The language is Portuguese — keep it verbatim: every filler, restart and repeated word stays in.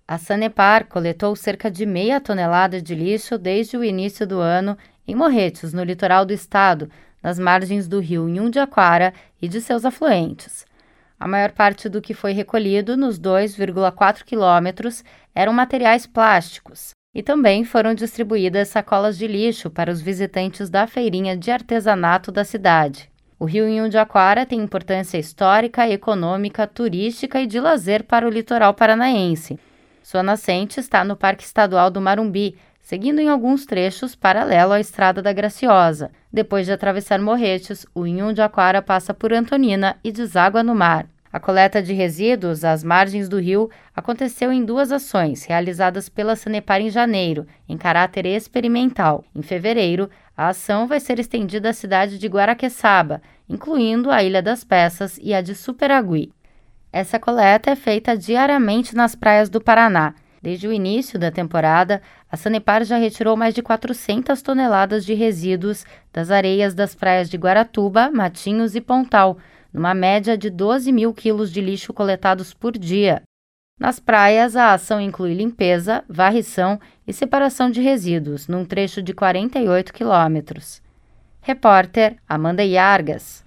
A Sanepar coletou cerca de meia tonelada de lixo desde o início do ano em Morretes, no litoral do estado, nas margens do rio Inhundiaquara e de seus afluentes. A maior parte do que foi recolhido, nos dois vírgula quatro quilômetros, eram materiais plásticos. E também foram distribuídas sacolas de lixo para os visitantes da feirinha de artesanato da cidade. O rio Inhundiaquara tem importância histórica, econômica, turística e de lazer para o litoral paranaense. Sua nascente está no Parque Estadual do Marumbi, seguindo em alguns trechos paralelo à Estrada da Graciosa. Depois de atravessar Morretes, o Inhundiaquara passa por Antonina e deságua no mar. A coleta de resíduos às margens do rio aconteceu em duas ações, realizadas pela Sanepar em janeiro, em caráter experimental. Em fevereiro, a ação vai ser estendida à cidade de Guaraqueçaba, incluindo a Ilha das Peças e a de Superagui. Essa coleta é feita diariamente nas praias do Paraná. Desde o início da temporada, a Sanepar já retirou mais de quatrocentas toneladas de resíduos das areias das praias de Guaratuba, Matinhos e Pontal, numa média de doze mil quilos de lixo coletados por dia. Nas praias, a ação inclui limpeza, varrição e separação de resíduos, num trecho de quarenta e oito quilômetros. Repórter Amanda Iargas.